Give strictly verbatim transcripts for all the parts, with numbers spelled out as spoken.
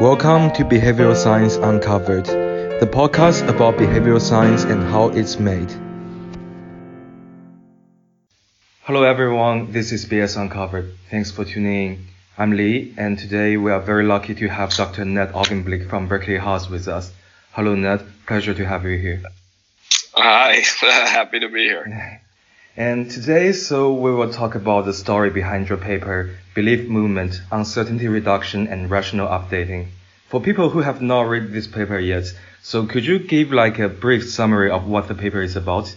Welcome to Behavioral Science Uncovered, the podcast about behavioral science and how it's made. Hello everyone, this is B S Uncovered. Thanks for tuning in. I'm Lee, and today we are very lucky to have Doctor Ned Augenblick from Berkeley House with us. Hello Ned, pleasure to have you here. Hi, happy to be here. And today, so we will talk about the story behind your paper, Belief Movement, Uncertainty Reduction and Rational Updating. For people who have not read this paper yet, so could you give like a brief summary of what the paper is about?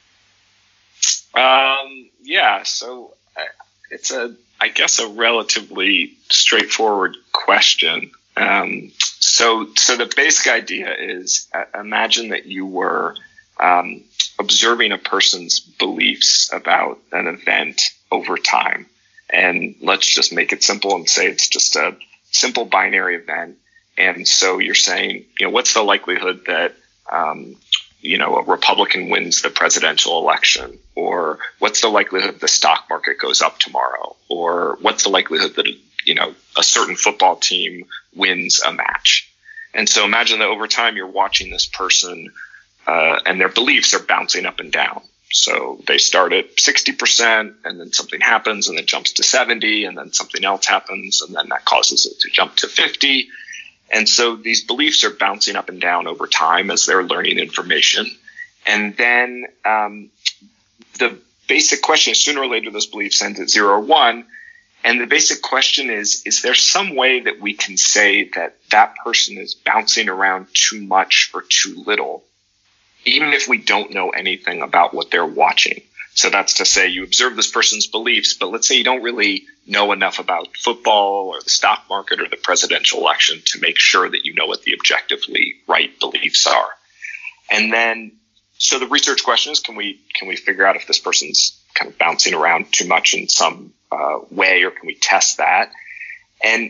Um, yeah, so it's a, I guess, a relatively straightforward question. Um, so, so the basic idea is, uh, imagine that you were um, observing a person's beliefs about an event over time. And let's just make it simple and say it's just a simple binary event. And so you're saying, you know, what's the likelihood that, um, you know, a Republican wins the presidential election? Or what's the likelihood the stock market goes up tomorrow? Or what's the likelihood that, you know, a certain football team wins a match? And so imagine that over time you're watching this person Uh, and their beliefs are bouncing up and down. So they start at sixty percent and then something happens and it jumps to seventy and then something else happens and then that causes it to jump to fifty. And so these beliefs are bouncing up and down over time as they're learning information. And then um, the basic question is sooner or later those beliefs end at zero or one. And the basic question is, is there some way that we can say that that person is bouncing around too much or too little, even if we don't know anything about what they're watching? So that's to say you observe this person's beliefs, but let's say you don't really know enough about football or the stock market or the presidential election to make sure that you know what the objectively right beliefs are. And then, so the research question is, can we, can we figure out if this person's kind of bouncing around too much in some uh, way, or can we test that? And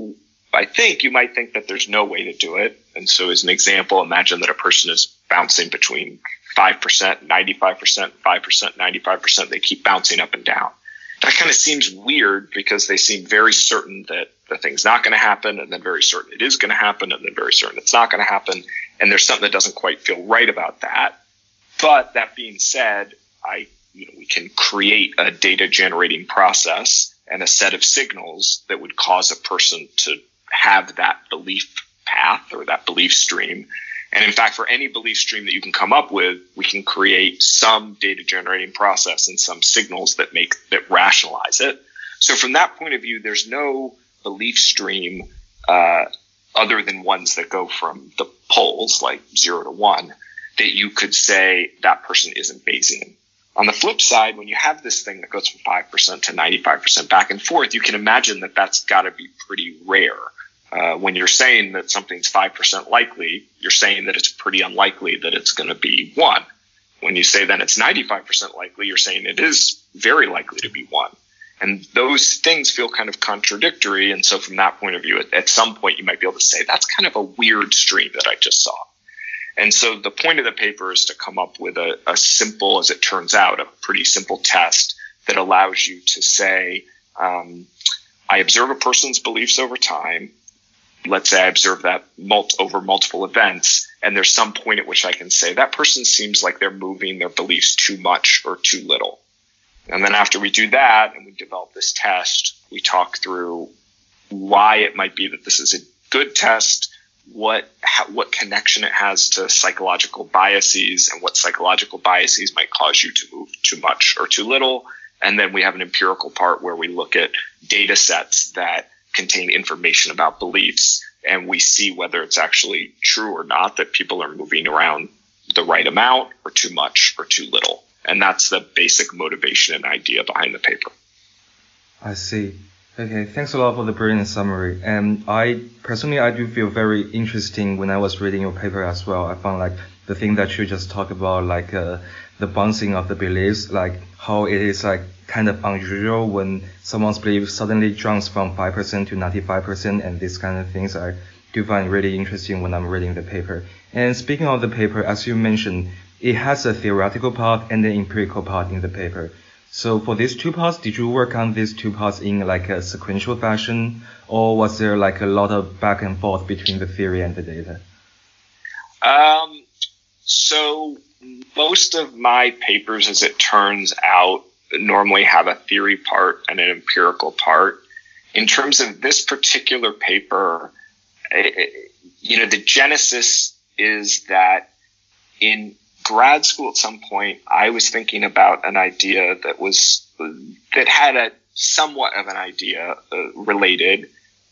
I think you might think that there's no way to do it. And so as an example, imagine that a person is bouncing between five percent, ninety-five percent, five percent, ninety-five percent. They keep bouncing up and down. That kind of seems weird because they seem very certain that the thing's not going to happen, and then very certain it is going to happen, and then very certain it's not going to happen. And there's something that doesn't quite feel right about that. But that being said, I, you know, we can create a data generating process and a set of signals that would cause a person to have that belief path or that belief stream. And in fact, for any belief stream that you can come up with, we can create some data generating process and some signals that make, that rationalize it. So from that point of view, there's no belief stream, uh, other than ones that go from the poles, like zero to one, that you could say that person isn't Bayesian. On the flip side, when you have this thing that goes from five percent to ninety-five percent back and forth, you can imagine that that's got to be pretty rare. Uh, when you're saying that something's five percent likely, you're saying that it's pretty unlikely that it's going to be one. When you say then it's ninety-five percent likely, you're saying it is very likely to be one. And those things feel kind of contradictory. And so from that point of view, at, at some point, you might be able to say that's kind of a weird stream that I just saw. And so the point of the paper is to come up with a, a simple, as it turns out, a pretty simple test that allows you to say, um, I observe a person's beliefs over time. Let's say I observe that mul- over multiple events, and there's some point at which I can say that person seems like they're moving their beliefs too much or too little. And then after we do that and we develop this test, we talk through why it might be that this is a good test, what ha- what connection it has to psychological biases, and what psychological biases might cause you to move too much or too little. And then we have an empirical part where we look at data sets that contain information about beliefs, and we see whether it's actually true or not that people are moving around the right amount or too much or too little. And that's the basic motivation and idea behind the paper. I see. Okay, thanks a lot for the brilliant summary. And I personally, I do feel very interesting when I was reading your paper as well. I found like the thing that you just talked about, like uh, the bouncing of the beliefs, like how it is like kind of unusual when someone's belief suddenly jumps from five percent to ninety-five percent, and these kind of things I do find really interesting when I'm reading the paper. And speaking of the paper, as you mentioned, it has a theoretical part and an empirical part in the paper. So for these two parts, did you work on these two parts in like a sequential fashion, or was there like a lot of back and forth between the theory and the data? Um, so most of my papers, as it turns out, normally have a theory part and an empirical part. In terms of this particular paper, it, you know, the genesis is that in grad school at some point, I was thinking about an idea that was that had a somewhat of an idea uh, related.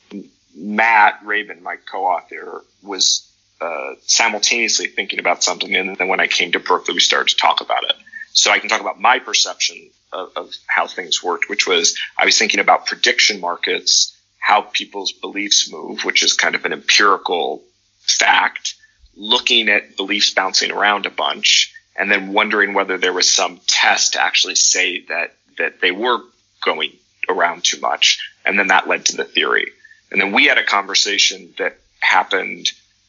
Matt Rabin, my co-author, was uh, simultaneously thinking about something, and then when I came to Berkeley, we started to talk about it. So I can talk about my perception of, of how things worked, which was I was thinking about prediction markets, how people's beliefs move, which is kind of an empirical fact, looking at beliefs bouncing around a bunch, and then wondering whether there was some test to actually say that that they were going around too much. And then that led to the theory. And then we had a conversation that happened,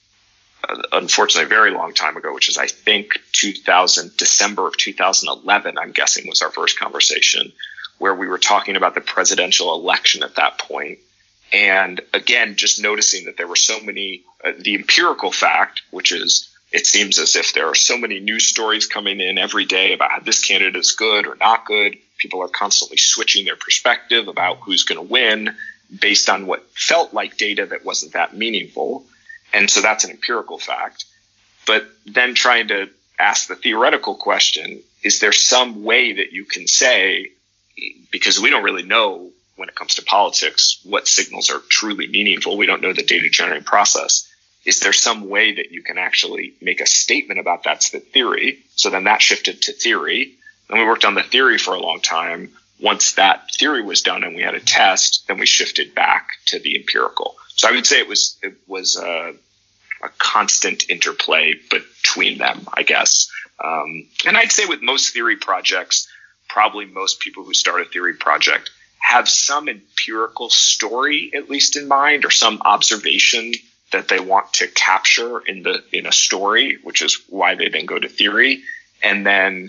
uh, unfortunately, a very long time ago, which is, I think, two thousand, December of two thousand eleven, I'm guessing, was our first conversation, where we were talking about the presidential election at that point. And again, just noticing that there were so many, uh, the empirical fact, which is it seems as if there are so many news stories coming in every day about how this candidate is good or not good. People are constantly switching their perspective about who's going to win based on what felt like data that wasn't that meaningful. And so that's an empirical fact. But then trying to ask the theoretical question, is there some way that you can say, because we don't really know when it comes to politics, what signals are truly meaningful. We don't know the data generating process. Is there some way that you can actually make a statement about that's the theory? So then that shifted to theory. And we worked on the theory for a long time. Once that theory was done and we had a test, then we shifted back to the empirical. So I would say it was it was a, a constant interplay between them, I guess. Um, and I'd say with most theory projects, probably most people who start a theory project have some empirical story, at least in mind, or some observation that they want to capture in the in a story, which is why they then go to theory. And then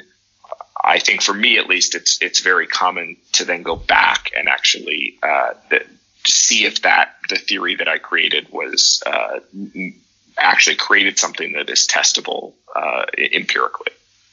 I think for me, at least, it's it's very common to then go back and actually uh, the, see if that the theory that I created was uh, actually created something that is testable uh, empirically.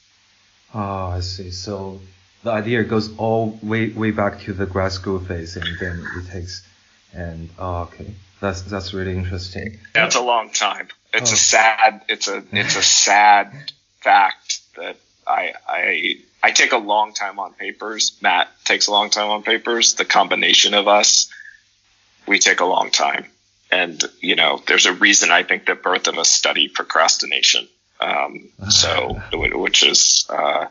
Oh, I see. So the idea goes all way way back to the grad school phase, and then it takes and oh, okay, that's that's really interesting. That's a long time. It's oh. a sad. It's a it's a sad fact that I I I take a long time on papers. Matt takes a long time on papers. The combination of us, we take a long time, and you know, there's a reason I think that both of us study procrastination. Um, so which is. Uh,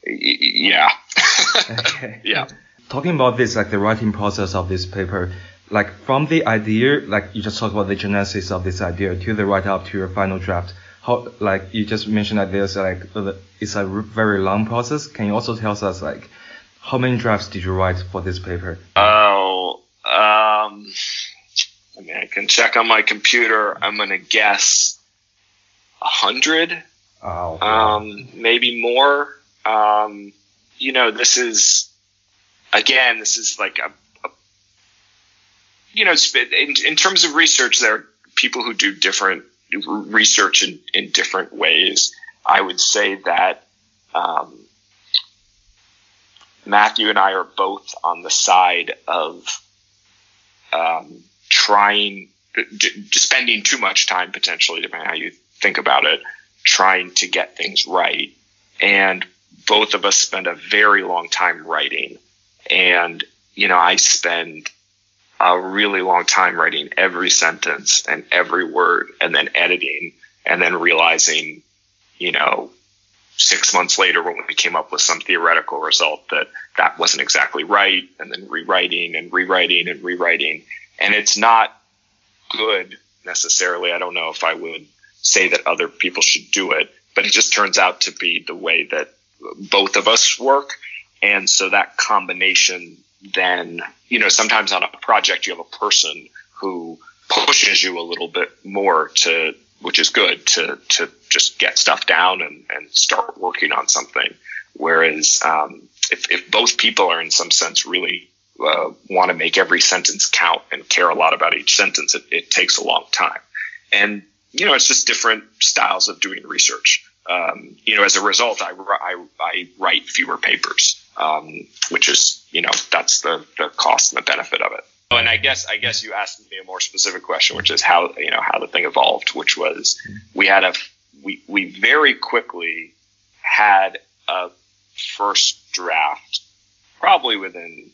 Yeah. Okay. Yeah. Talking about this, like the writing process of this paper, like from the idea, like you just talked about the genesis of this idea to the write up to your final draft. How, like you just mentioned that there's like it's a very long process. Can you also tell us like how many drafts did you write for this paper? Oh, um, I mean, I can check on my computer. I'm gonna guess a hundred. Oh. Wow. Um, maybe more. Um, you know, this is, again, this is like a, a you know, in, in terms of research, there are people who do different research in, in different ways. I would say that um, Matthew and I are both on the side of um, trying, d- spending too much time, potentially, depending on how you think about it, trying to get things right. And both of us spend a very long time writing. And, you know, I spend a really long time writing every sentence and every word and then editing and then realizing, you know, six months later when we came up with some theoretical result that that wasn't exactly right, and then rewriting and rewriting and rewriting. And it's not good necessarily. I don't know if I would say that other people should do it, but it just turns out to be the way that both of us work. And so that combination then, you know, sometimes on a project you have a person who pushes you a little bit more to, which is good, to to just get stuff down and, and start working on something. Whereas um, if, if both people are in some sense really uh, want to make every sentence count and care a lot about each sentence, it, it takes a long time. And, you know, it's just different styles of doing research. Um, you know, as a result, I, I, I write fewer papers, um, which is, you know, that's the, the cost and the benefit of it. Oh, and I guess I guess you asked me a more specific question, which is how, you know, how the thing evolved, which was we had a we we very quickly had a first draft, probably within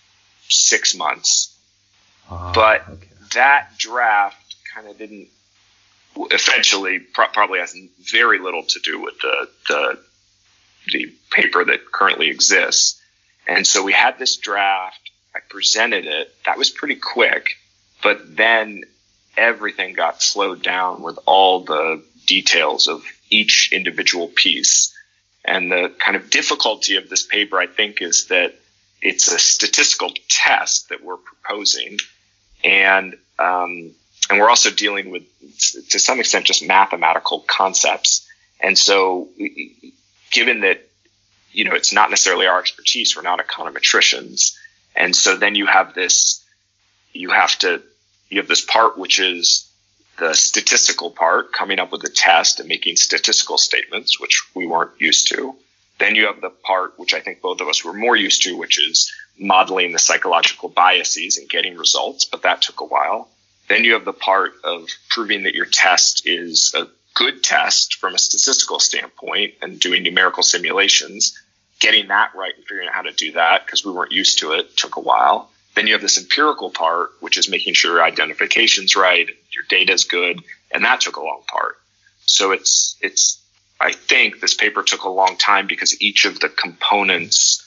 six months, oh, but okay. that draft kind of didn't. Essentially, pro- probably has very little to do with the the the paper that currently exists, and so we had this draft. I presented it. That was pretty quick, but then everything got slowed down with all the details of each individual piece. And the kind of difficulty of this paper, I think, is that it's a statistical test that we're proposing, and um, and we're also dealing with, to some extent, just mathematical concepts. And so, given that, you know, it's not necessarily our expertise, we're not econometricians. And so then you have this, you have to, you have this part, which is the statistical part, coming up with a test and making statistical statements, which we weren't used to. Then you have the part, which I think both of us were more used to, which is modeling the psychological biases and getting results, but that took a while. Then you have the part of proving that your test is a good test from a statistical standpoint and doing numerical simulations. Getting that right and figuring out how to do that, because we weren't used to it, took a while. Then you have this empirical part, which is making sure your identification's right, your data's good, and that took a long part. So it's, it's, I think this paper took a long time because each of the components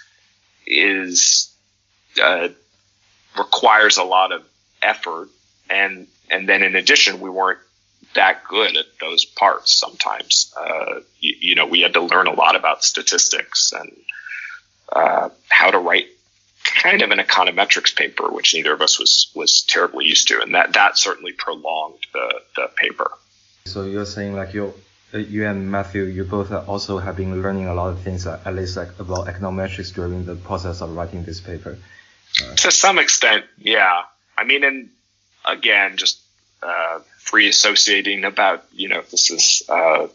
is, uh, requires a lot of effort. And, and then in addition, we weren't that good at those parts sometimes. Uh, you, you know, we had to learn a lot about statistics and uh, how to write kind of an econometrics paper, which neither of us was was terribly used to, and that that certainly prolonged the the paper. So you're saying like you you and Matthew, you both also have been learning a lot of things, at least like about econometrics during the process of writing this paper. Uh, to some extent, yeah. I mean, and again, just uh, free associating about, you know, this is, uh,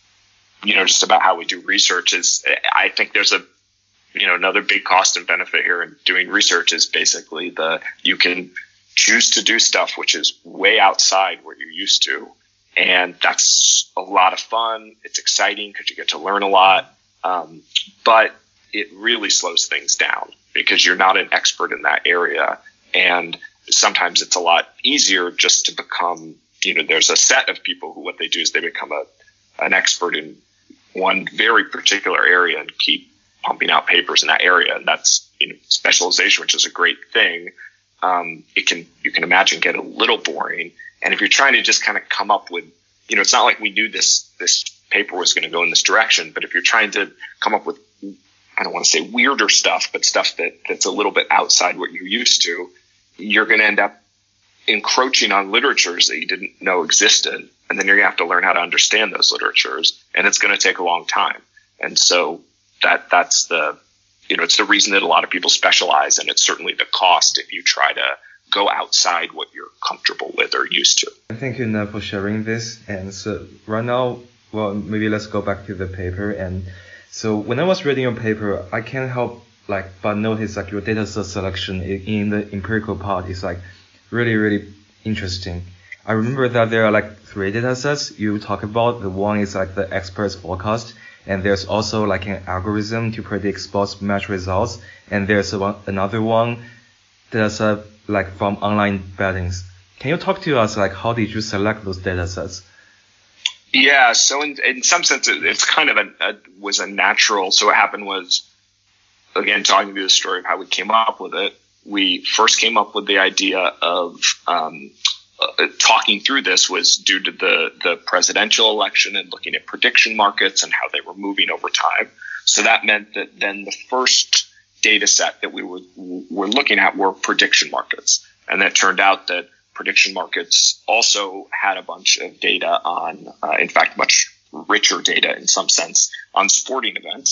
you know, just about how we do research is, I think there's a, you know, another big cost and benefit here in doing research is basically the, you can choose to do stuff which is way outside what you're used to. And that's a lot of fun. It's exciting because you get to learn a lot. Um, but it really slows things down because you're not an expert in that area. And sometimes it's a lot easier just to become, you know, there's a set of people who what they do is they become a an expert in one very particular area and keep pumping out papers in that area. And that's, you know, specialization, which is a great thing. Um, it can, you can imagine, get a little boring. And if you're trying to just kind of come up with, you know, it's not like we knew this, this paper was going to go in this direction, but if you're trying to come up with, I don't want to say weirder stuff, but stuff that, that's a little bit outside what you're used to, you're going to end up encroaching on literatures that you didn't know existed. And then you're going to have to learn how to understand those literatures. And it's going to take a long time. And so that, that's the, you know, it's the reason that a lot of people specialize. And it's certainly the cost if you try to go outside what you're comfortable with or used to. Thank you, Nat, for sharing this. And so right now, well, maybe let's go back to the paper. And so when I was reading your paper, I can't help like but notice like your data set selection in the empirical part is like really, really interesting. I remember that there are like three data sets you talk about. The one is like the experts forecast, and there's also like an algorithm to predict sports match results, and there's a one, another one that's uh, like from online bettings. Can you talk to us like how did you select those data sets? Yeah, so in in some sense it, it's kind of a, a was a natural. So what happened was, again, talking through the story of how we came up with it. We first came up with the idea of um, uh, talking through this was due to the, the presidential election and looking at prediction markets and how they were moving over time. So that meant that then the first data set that we were, were looking at were prediction markets. And that turned out that prediction markets also had a bunch of data on, uh, in fact, much richer data in some sense on sporting events.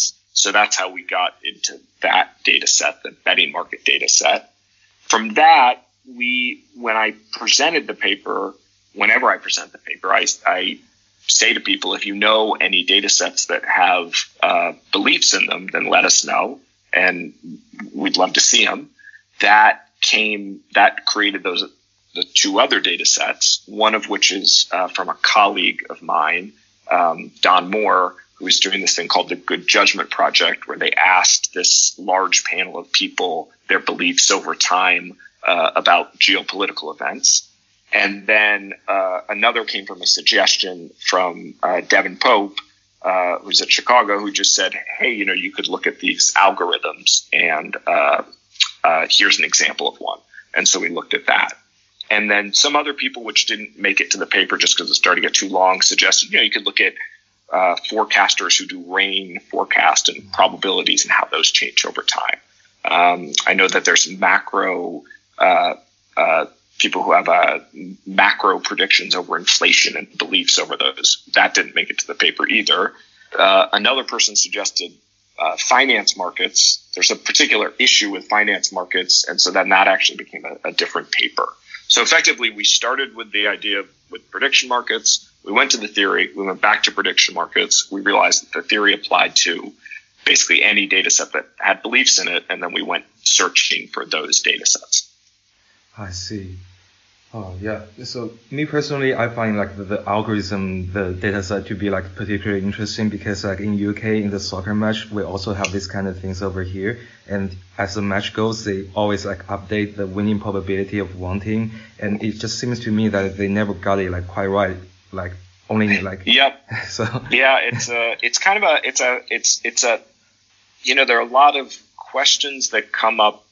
So that's how we got into that data set, the betting market data set. From that, we, when I presented the paper, whenever I present the paper, I, I say to people, if you know any data sets that have uh, beliefs in them, then let us know, and we'd love to see them. That came, that created those, the two other data sets, one of which is uh, from a colleague of mine, um, Don Moore, who was doing this thing called the Good Judgment Project, where they asked this large panel of people their beliefs over time uh, about geopolitical events. And then uh, another came from a suggestion from uh, Devin Pope, uh, who's at Chicago, who just said, hey, you know, you could look at these algorithms, and uh, uh, here's an example of one. And so we looked at that. And then some other people, which didn't make it to the paper just because it started to get too long, suggested, you know, you could look at uh, forecasters who do rain forecast and probabilities and how those change over time. Um, I know that there's macro uh, uh, people who have uh, macro predictions over inflation and beliefs over those. That didn't make it to the paper either. Uh, another person suggested uh, finance markets. There's a particular issue with finance markets, and so then that actually became a, a different paper. So effectively, we started with the idea of, with prediction markets. We went to the theory. We went back to prediction markets. We realized that the theory applied to basically any data set that had beliefs in it, and then we went searching for those data sets. I see. Oh, yeah. So me personally, I find like the, the algorithm, the data set to be like particularly interesting because like in U K, in the soccer match, we also have these kind of things over here. And as the match goes, they always like update the winning probability of one team. And it just seems to me that they never got it like quite right. Like only like. Yep. So. Yeah, it's a, it's kind of a, it's a, it's, it's a, you know, there are a lot of questions that come up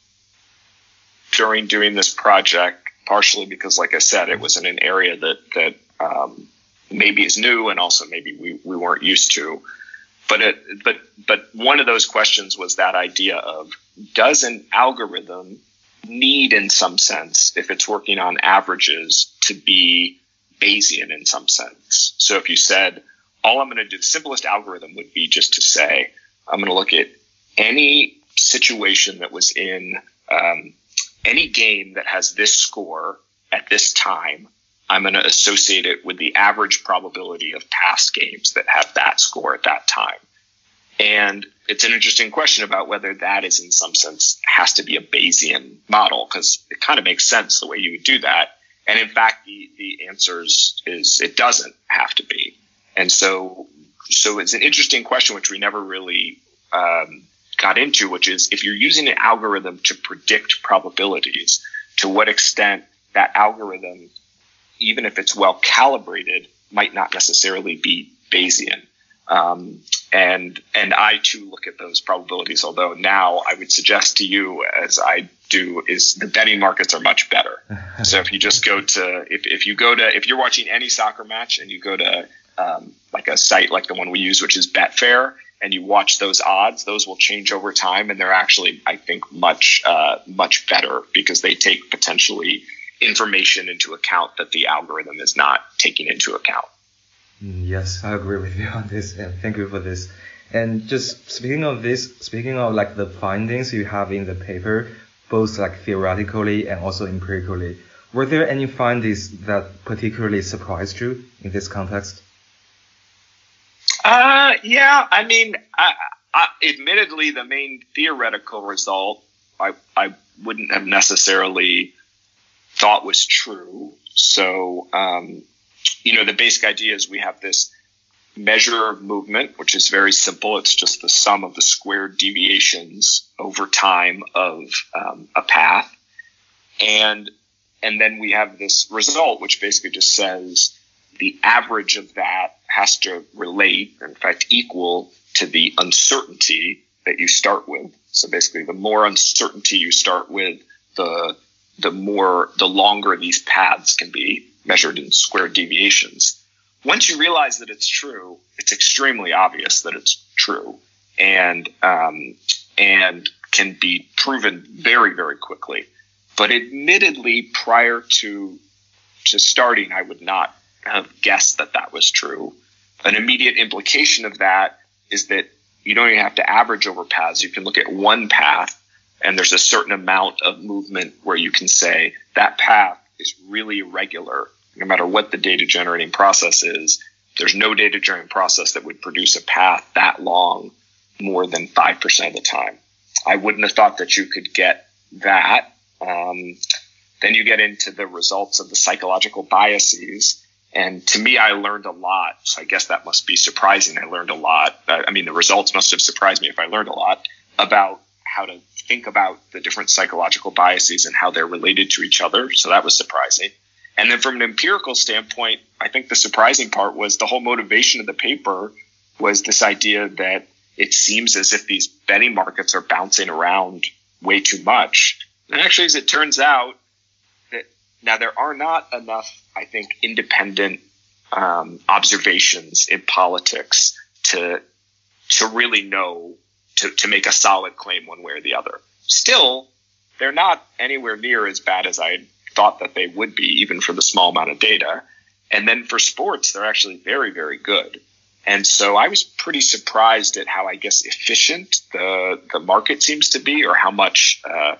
during doing this project. Partially because, like I said, it was in an area that that um, maybe is new, and also maybe we, we weren't used to. But it, but but one of those questions was that idea of, does an algorithm need, in some sense, if it's working on averages, to be Bayesian in some sense? So if you said, all I'm going to do, the simplest algorithm would be just to say, I'm going to look at any situation that was in um, any game that has this score at this time, I'm going to associate it with the average probability of past games that have that score at that time. And it's an interesting question about whether that is in some sense has to be a Bayesian model, because it kind of makes sense the way you would do that. And in fact, the, the answer is, is it doesn't have to be. And so, so it's an interesting question, which we never really, um, got into, which is, if you're using an algorithm to predict probabilities, to what extent that algorithm, even if it's well calibrated, might not necessarily be Bayesian. Um, and and I too look at those probabilities, although now I would suggest to you, as I do, is the betting markets are much better. So if you just go to, if, if you go to, if you're watching any soccer match and you go to um, like a site like the one we use, which is Betfair, and you watch those odds, those will change over time, and they're actually, I think, much uh, much better because they take potentially information into account that the algorithm is not taking into account. Yes, I agree with you on this, and thank you for this. And just speaking of this, speaking of like the findings you have in the paper, both like theoretically and also empirically, were there any findings that particularly surprised you in this context? Uh, yeah, I mean, I, I, admittedly, the main theoretical result I, I wouldn't have necessarily thought was true. So, um, you know, the basic idea is we have this measure of movement, which is very simple. It's just the sum of the squared deviations over time of um, a path. And, and then we have this result, which basically just says the average of that has to relate, in fact, equal to the uncertainty that you start with. So basically, the more uncertainty you start with, the the more, the longer these paths can be measured in squared deviations. Once you realize that it's true, it's extremely obvious that it's true, and um, and can be proven very, very quickly. But admittedly, prior to to starting, I would not have guessed that that was true. An immediate implication of that is that you don't even have to average over paths. You can look at one path, and there's a certain amount of movement where you can say that path is really irregular. No matter what the data generating process is, there's no data generating process that would produce a path that long more than five percent of the time. I wouldn't have thought that you could get that. Um, then you get into the results of the psychological biases. And to me, I learned a lot. So I guess that must be surprising. I learned a lot. I mean, the results must have surprised me if I learned a lot about how to think about the different psychological biases and how they're related to each other. So that was surprising. And then from an empirical standpoint, I think the surprising part was the whole motivation of the paper was this idea that it seems as if these betting markets are bouncing around way too much. And actually, as it turns out, that now there are not enough, I think, independent um, observations in politics to to really know, to, to make a solid claim one way or the other. Still, they're not anywhere near as bad as I thought that they would be, even for the small amount of data. And then for sports, they're actually very, very good. And so I was pretty surprised at how, I guess, efficient the the market seems to be, or how much uh,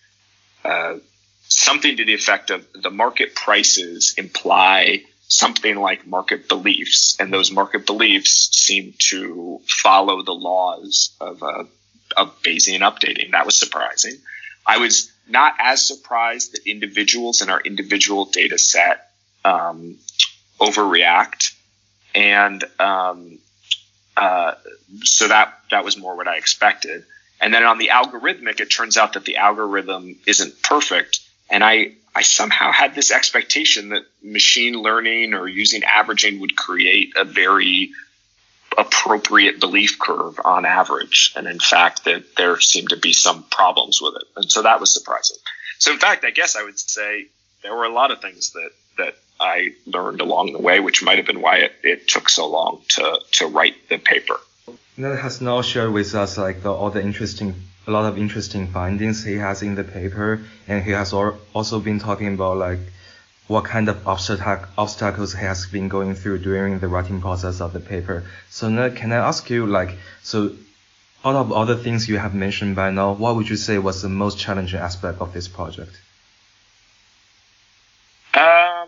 uh, something to the effect of the market prices imply something like market beliefs, and those market beliefs seem to follow the laws of uh, of Bayesian updating. That was surprising. I was not as surprised that individuals in our individual data set um, overreact. And um, uh, so that that was more what I expected. And then on the algorithmic, it turns out that the algorithm isn't perfect. And I, I somehow had this expectation that machine learning or using averaging would create a very appropriate belief curve on average. And in fact, that there seemed to be some problems with it. And so that was surprising. So in fact, I guess I would say there were a lot of things that, that I learned along the way, which might have been why it, it took so long to, to write the paper. Ned has now shared with us like the, all the interesting, a lot of interesting findings he has in the paper, and he has also been talking about like what kind of obstac- obstacles he has been going through during the writing process of the paper. So Ned, can I ask you like, so out of all the things you have mentioned by now, what would you say was the most challenging aspect of this project? Um.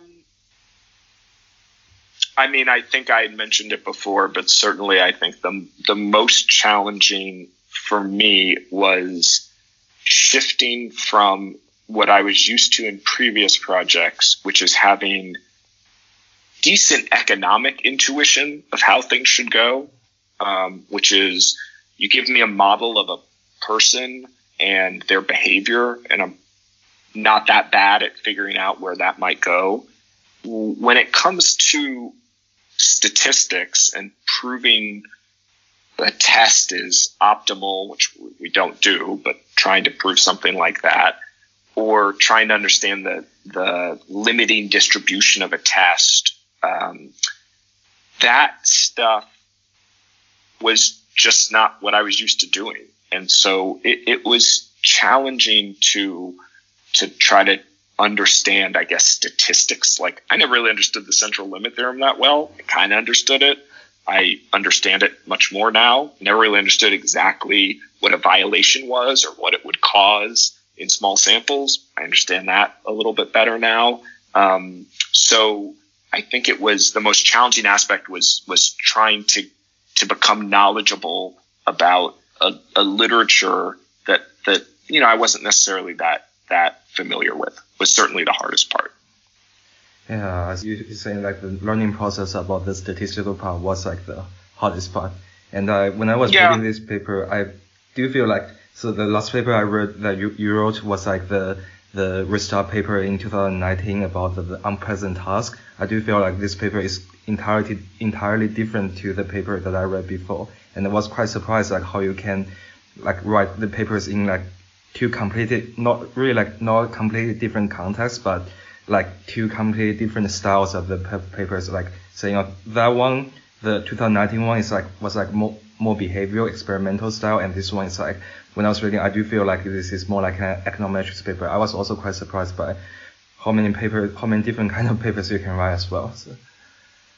I mean, I think I had mentioned it before, but certainly I think the the most challenging for me was shifting from what I was used to in previous projects, which is having decent economic intuition of how things should go, um, which is you give me a model of a person and their behavior, and I'm not that bad at figuring out where that might go. When it comes to statistics and proving the test is optimal, which we don't do, but trying to prove something like that, or trying to understand the, the limiting distribution of a test, um, that stuff was just not what I was used to doing. And so it, it was challenging to to try to understand, I guess, statistics. Like, I never really understood the central limit theorem that well. I kind of understood it. I understand it much more now. Never really understood exactly what a violation was or what it would cause in small samples. I understand that a little bit better now. Um, so I think it was the most challenging aspect was was trying to to become knowledgeable about a, a literature that that you know I wasn't necessarily that that familiar with. Was certainly the hardest part. Yeah, as you saying, like the learning process about the statistical part was like the hardest part. And I, when I was yeah. reading this paper, I do feel like, so the last paper I read that you, you wrote was like the the restart paper in two thousand nineteen about the, the unpleasant task. I do feel like this paper is entirely entirely different to the paper that I read before, and I was quite surprised like how you can like write the papers in like two completely, not really like not completely different contexts, but like two completely different styles of the papers. Like saying uh, that one, the two thousand nineteen one is like was like more more behavioral experimental style, and this one is like, when I was reading, I do feel like this is more like an econometrics paper. I was also quite surprised by how many papers, how many different kind of papers you can write as well. So.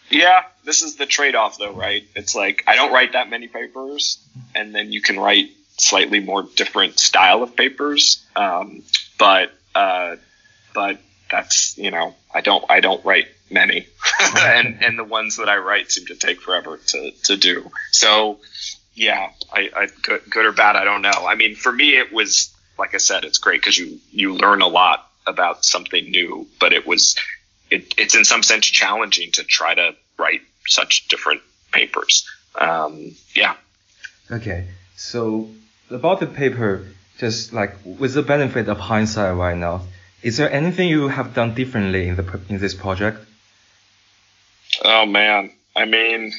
Yeah, this is the trade-off though, right? It's like I don't write that many papers, and then you can write slightly more different style of papers. Um, but uh, but that's, you know, I don't I don't write many, and and the ones that I write seem to take forever to to do. So yeah, I, I good, good or bad, I don't know. I mean, for me, it was, like I said, it's great because you you learn a lot about something new, but it was. It, it's in some sense challenging to try to write such different papers. Um, yeah. Okay. So about the paper, just like with the benefit of hindsight right now, is there anything you have done differently in the in this project? Oh man, I mean,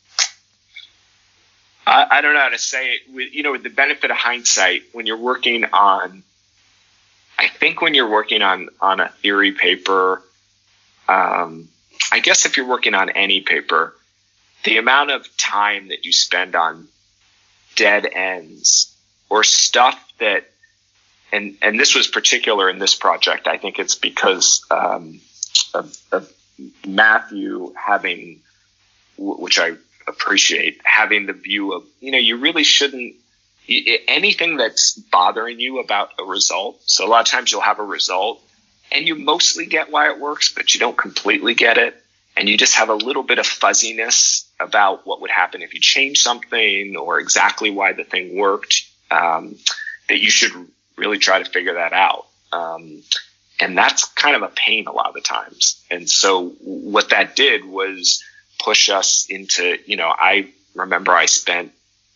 I, I don't know how to say it. With, you know, with the benefit of hindsight, when you're working on, I think when you're working on on a theory paper. Um, I guess if you're working on any paper, the amount of time that you spend on dead ends or stuff that, and, and this was particular in this project, I think it's because um, of, of Matthew having, which I appreciate, having the view of, you know, you really shouldn't, anything that's bothering you about a result. So a lot of times you'll have a result, and you mostly get why it works, but you don't completely get it. And you just have a little bit of fuzziness about what would happen if you change something or exactly why the thing worked, um, that you should really try to figure that out. Um, and that's kind of a pain a lot of the times. And so what that did was push us into, you know, I remember I spent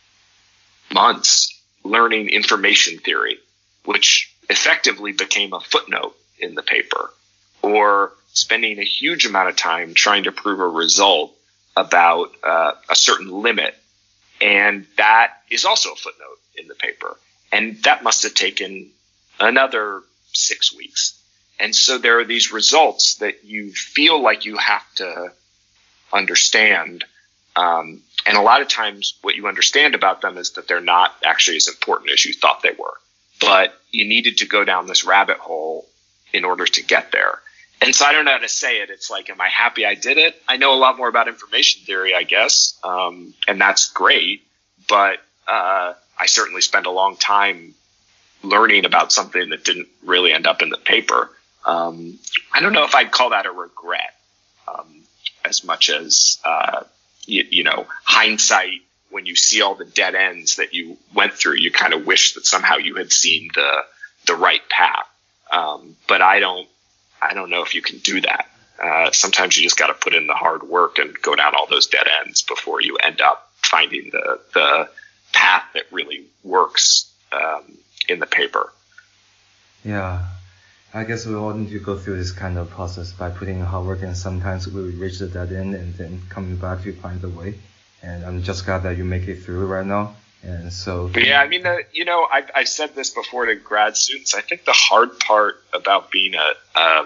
months learning information theory, which effectively became a footnote in the paper, or spending a huge amount of time trying to prove a result about uh, a certain limit. And that is also a footnote in the paper. And that must have taken another six weeks. And so there are these results that you feel like you have to understand. Um, and a lot of times what you understand about them is that they're not actually as important as you thought they were. But you needed to go down this rabbit hole in order to get there. And so I don't know how to say it. It's like, am I happy I did it? I know a lot more about information theory, I guess, um, and that's great. But uh, I certainly spent a long time learning about something that didn't really end up in the paper. Um, I don't know if I'd call that a regret, um, as much as, uh, you, you know, hindsight. When you see all the dead ends that you went through, you kind of wish that somehow you had seen the the right path. Um, but I don't, I don't know if you can do that. Uh, sometimes you just got to put in the hard work and go down all those dead ends before you end up finding the, the path that really works, um, in the paper. Yeah. I guess we all need to go through this kind of process by putting in hard work, and sometimes we reach the dead end and then coming back to find the way. And I'm just glad that you make it through right now. And so, but yeah, I mean, the, you know, I've, I've said this before to grad students. I think the hard part about being a, um,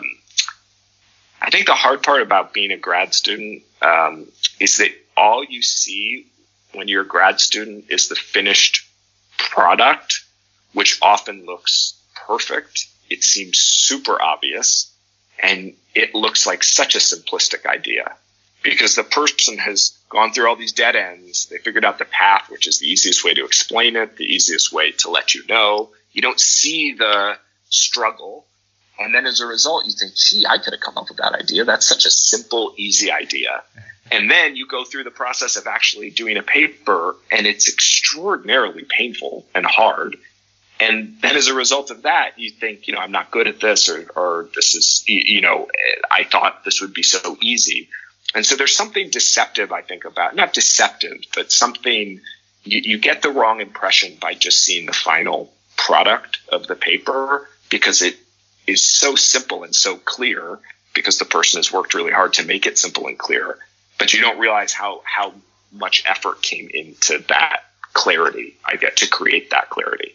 I think the hard part about being a grad student um, is that all you see when you're a grad student is the finished product, which often looks perfect. It seems super obvious, and it looks like such a simplistic idea. Because the person has gone through all these dead ends. They figured out the path, which is the easiest way to explain it, the easiest way to let you know. You don't see the struggle. And then as a result, you think, gee, I could have come up with that idea. That's such a simple, easy idea. And then you go through the process of actually doing a paper, and it's extraordinarily painful and hard. And then as a result of that, you think, you know, I'm not good at this, or, or this is, you know, I thought this would be so easy. And so there's something deceptive, I think, about, not deceptive, but something, you, you get the wrong impression by just seeing the final product of the paper, because it is so simple and so clear, because the person has worked really hard to make it simple and clear. But you don't realize how, how much effort came into that clarity, I get, to create that clarity.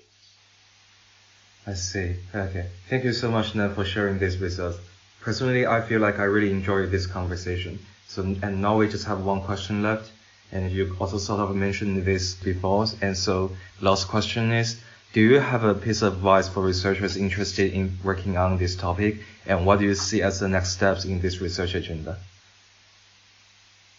I see. Okay. Thank you so much, Ned, for sharing this with us. Personally, I feel like I really enjoyed this conversation. So, and now we just have one question left, and you also sort of mentioned this before. And so, last question is, do you have a piece of advice for researchers interested in working on this topic, and what do you see as the next steps in this research agenda?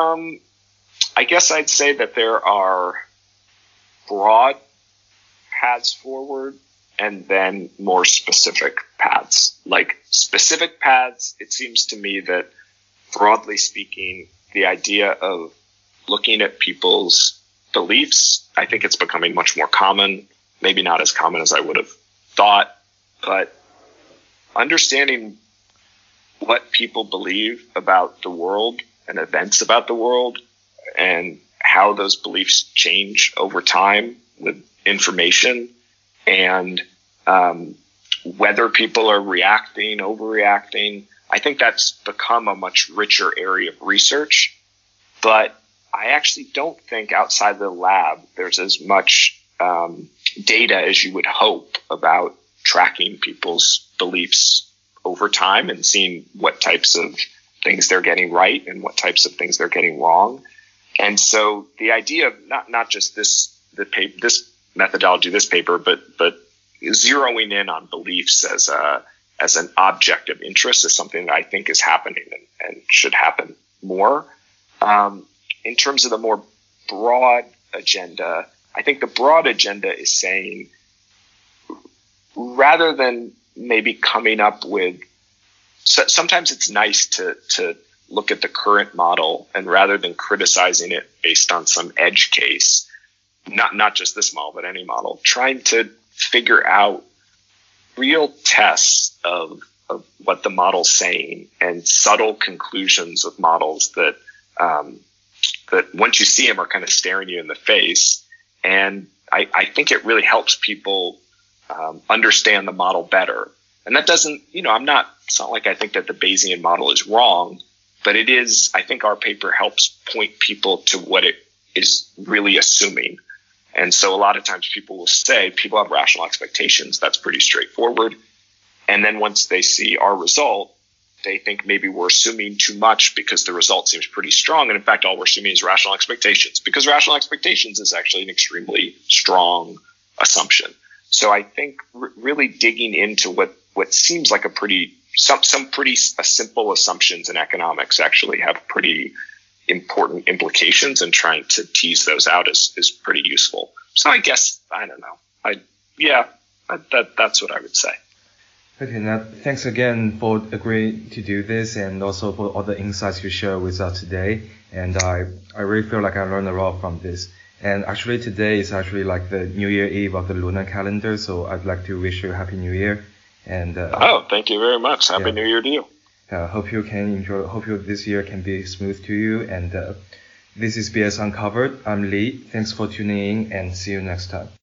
Um, I guess I'd say that there are broad paths forward and then more specific paths. Like specific paths, it seems to me that broadly speaking, the idea of looking at people's beliefs, I think it's becoming much more common, maybe not as common as I would have thought, but understanding what people believe about the world and events about the world and how those beliefs change over time with information and um, whether people are reacting, overreacting. I think that's become a much richer area of research, but I actually don't think outside the lab there's as much um, data as you would hope about tracking people's beliefs over time and seeing what types of things they're getting right and what types of things they're getting wrong. And so the idea of not, not just this, the paper, this methodology, this paper, but, but zeroing in on beliefs as a, as an object of interest is something that I think is happening and, and should happen more. Um, in terms of the more broad agenda, I think the broad agenda is saying, rather than maybe coming up with, so sometimes it's nice to, to look at the current model and rather than criticizing it based on some edge case, not, not just this model, but any model, trying to figure out real tests of, of what the model's saying and subtle conclusions of models that, um, that once you see them are kind of staring you in the face. And I, I think it really helps people um, understand the model better. And that doesn't, you know, I'm not, it's not like I think that the Bayesian model is wrong, but it is, I think our paper helps point people to what it is really assuming. And so a lot of times people will say, people have rational expectations. That's pretty straightforward. And then once they see our result, they think maybe we're assuming too much because the result seems pretty strong. And in fact, all we're assuming is rational expectations, because rational expectations is actually an extremely strong assumption. So I think r- really digging into what, what seems like a pretty, some, some pretty uh, simple assumptions in economics actually have pretty important implications, and trying to tease those out is, is pretty useful. So I guess, I don't know. I, yeah, that, that's what I would say. Okay, now thanks again for agreeing to do this and also for all the insights you share with us today. And I, I really feel like I learned a lot from this. And actually today is actually like the New Year Eve of the lunar calendar. So I'd like to wish you a Happy New Year. And uh, oh, thank you very much. Happy yeah. New Year to you. Uh, hope you can enjoy, hope you, this year can be smooth to you. And uh, this is B S Uncovered. I'm Lee. Thanks for tuning in and see you next time.